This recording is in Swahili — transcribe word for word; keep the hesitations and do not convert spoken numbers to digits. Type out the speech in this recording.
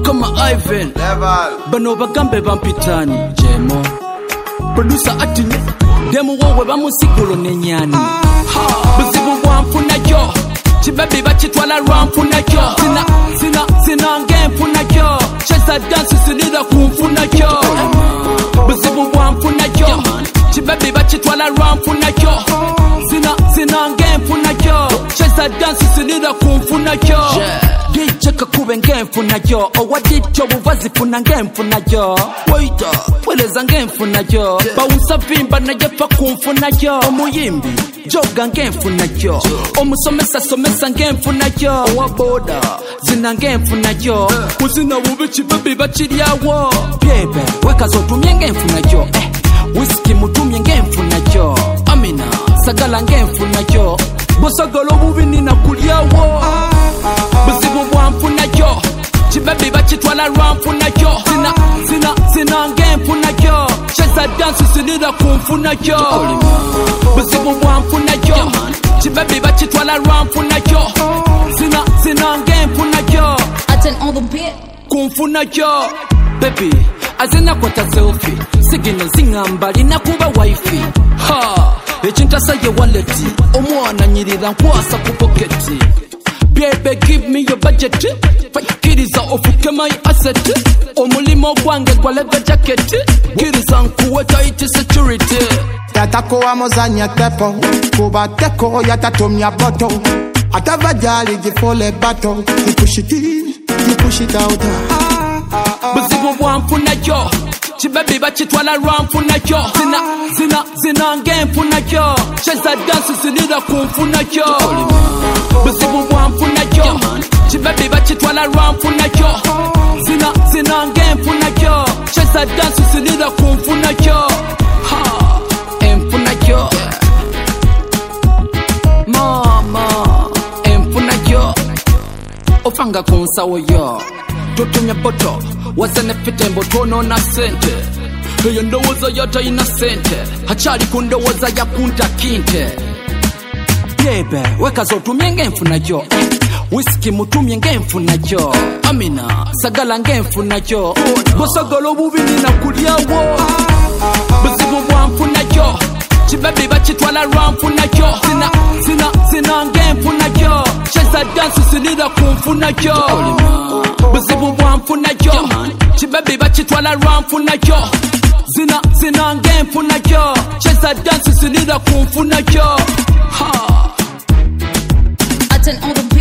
kama Ivan Level bano bagambe bampitani Jemo producer atinye demu wowe bamusikulo nenyani buzibu bwamfuna yo chibabi bachitwala rwamfuna yo sina sina sina ngemfuna yo cheza dance sinida kumfuna yo buzibu bwamfuna yo chibabi bachitwala rwamfuna yo sina sina ngemfuna yo cheza dance sinida kumfuna yo Gicheka kube ngemfuna yo owadityo buvazi funa ngemfuna yo waita weleza ngemfuna yo bawusa vimba najefa kumfuna yo omuyimbi joga ngemfuna yo omusomesa somesa ngemfuna yo owaboda zina ngemfuna yo uzina bubi chibabi bachiryawo bebe wekazotumye ngemfuna yo eh whisky mutumye ngemfuna yo amina sagala ngemfuna yo bosagala bubi nina kulyawo buzibu bwamfuna yo chibabi bachitwala rwamfuna yo sina sina sina ngemfuna yo cheza dance sinida kumfuna yo buzibu bwamfuna yo chibabi bachitwala rwamfuna yo sina sina ngemfuna yo Aten on the beat kumfuna yo baby azina kwata selfie sigino zingambali nakuba wifi ha echintasa ye wallet omwana nyirira nkwasa ku pocket baby give me your budget fakiriza ofuke my asset omulimo gwange gwa leather jacket kiriza nkuwe tight security Yatako wa mozanya tepo kuba teko yatatomya boto atavajali gifole bato you push it in you push it out buzibu bwamfuna yo chibabi bachitwala rwamfuna yo zina zina zina ngemfuna yo cheza dance sinida kumfuna yo buzibu bwamfuna yo chibabi bachitwala rwamfuna yo zina zina ngemfuna yo cheza dance sinida kumfuna yo ha emfuna yo mama emfuna yo ofanga kunsawo yo totumya boto wazane fitembo tono na sente eyo ndowoza yata ina sente hachali kundowoza ya kunta kinte bebe wekazo tumye ngemfuna yo whisky mutumye ngemfuna yo amina sagala ngemfuna yo bosagala bubi nina kulyawo buzibu bwamfuna yo chibabi bachitwala rwamfuna yo sina sina sina ngemfuna yo cheza dance sinida kumfuna yo buzibu bwamfuna yo chibabi bachitwala rwamfuna yo zina zina ngemfuna yo cheza dance sinida kumfuna yo ha Aten on the